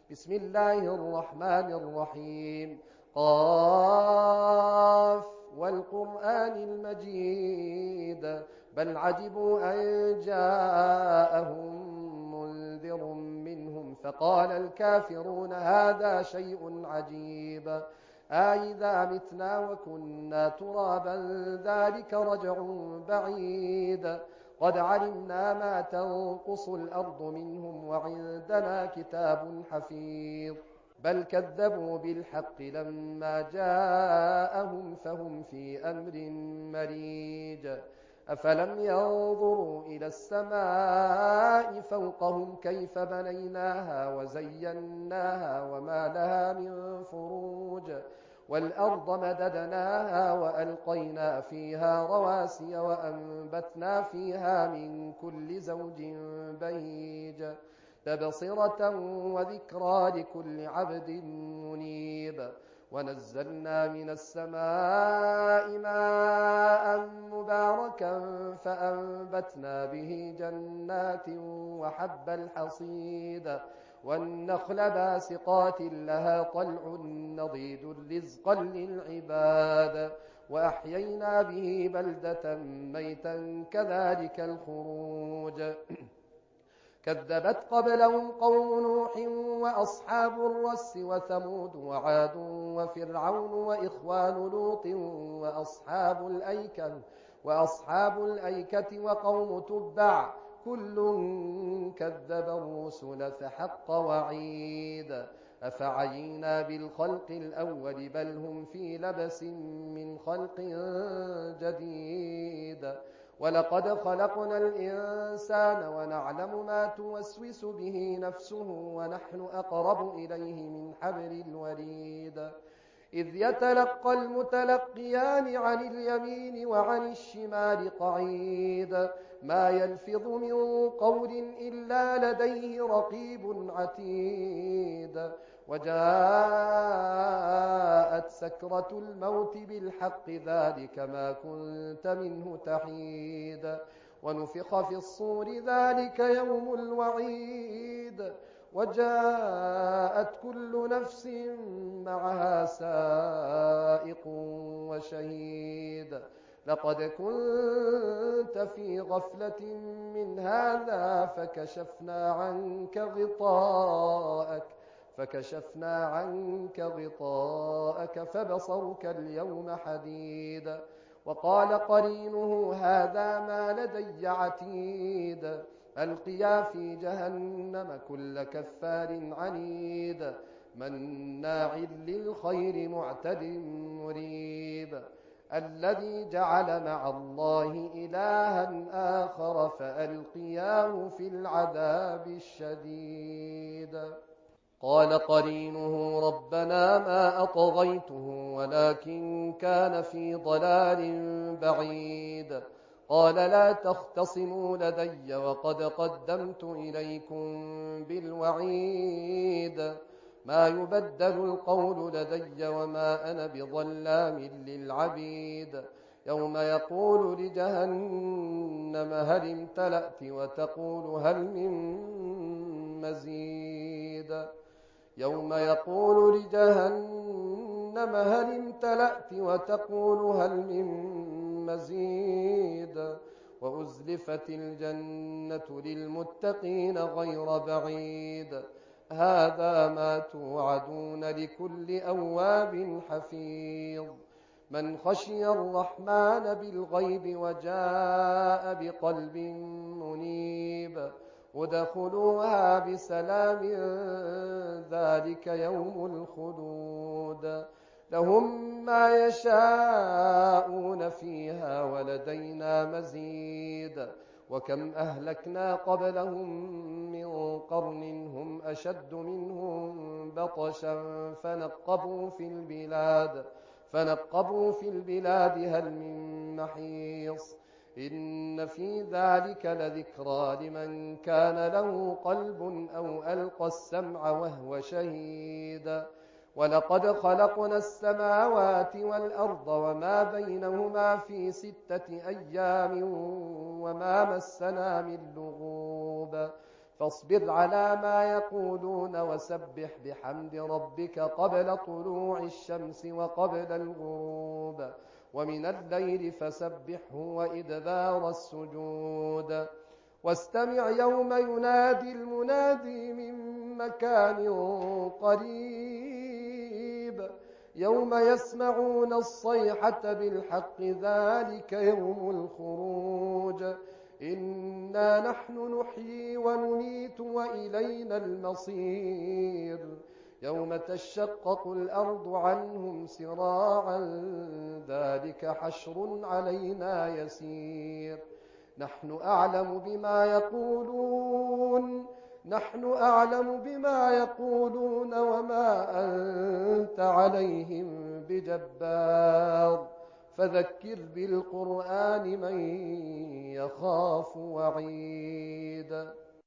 بسم الله الرحمن الرحيم. قاف والقرآن المجيد بل عجبوا أن جاءهم منذر منهم فقال الكافرون هذا شيء عجيب أإذا متنا وكنا ترابا ذلك رجع بعيد قد علمنا ما تنقص الأرض منهم وعندنا كتاب حفيظ بل كذبوا بالحق لما جاءهم فهم في أمر مريج أفلم ينظروا إلى السماء فوقهم كيف بنيناها وزيناها وما لها من فروج والأرض مددناها وألقينا فيها رواسي وأنبتنا فيها من كل زوج بهيج تبصرة وذكرى لكل عبد منيب ونزلنا من السماء ماء مباركا فأنبتنا به جنات وحب الحصيد والنخل باسقات لها طلع نضيد رزقا للعباد وأحيينا به بلدة ميتا كذلك الخروج كذبت قبلهم قوم نوح وأصحاب الرس وثمود وعاد وفرعون وإخوان لوط وأصحاب الأيكة وقوم تبع كل كذب الرسل فحق وعيد أفعينا بالخلق الأول بل هم في لبس من خلق جديد ولقد خلقنا الإنسان ونعلم ما توسوس به نفسه ونحن أقرب إليه من حبل الوريد إذ يتلقى المتلقيان عن اليمين وعن الشمال قعيد ما يلفظ من قول إلا لديه رقيب عتيد وجاءت سكرة الموت بالحق ذلك ما كنت منه تحيد ونفخ في الصور ذلك يوم الوعيد وجاءت كل نفس معها سائق وشهيد لقد كنت في غفلة من هذا فكشفنا عنك غطاءك فبصرك اليوم حديد وقال قرينه هذا ما لدي عتيد ألقيا في جهنم كل كفار عنيد مناع للخير معتد مريب الذي جعل مع الله إلها آخر فألقياه في العذاب الشديد قال قرينه ربنا ما أطغيته ولكن كان في ضلال بعيد قال لا تختصموا لدي وقد قدمت إليكم بالوعيد ما يبدل القول لدي وما أنا بظلام للعبيد يوم يقول لجهنم هل امتلأت وتقول هل من مزيد يوم يقول لجهنم هل امتلأت وتقول هل من مزيد وأزلفت الجنة للمتقين غير بعيد هذا ما توعدون لكل أواب حفيظ من خشي الرحمن بالغيب وجاء بقلب منيب ادخلوها بسلام ذلك يوم الخلود لهم ما يشاءون فيها ولدينا مزيد وكم أهلكنا قبلهم من قرن هم أشد منهم بطشا فنقبوا في البلاد هل من محيص إن في ذلك لذكرى لمن كان له قلب أو ألقى السمع وهو شهيد ولقد خلقنا السماوات والأرض وما بينهما في 6 أيام وما مسنا من لغوب فاصبر على ما يقولون وسبح بحمد ربك قبل طلوع الشمس وقبل الغروب ومن الليل فسبحه وإدبار السجود واستمع يوم ينادي المنادي من مكان قريب يوم يسمعون الصيحة بالحق ذلك يوم الخروج إنا نحن نحيي ونميت وإلينا المصير يوم تشقق الأرض عنهم سراعا ذلك حشر علينا يسير نحن أعلم بما يقولون وما أنت عليهم بجبار فذكر بالقرآن من يخاف وعيد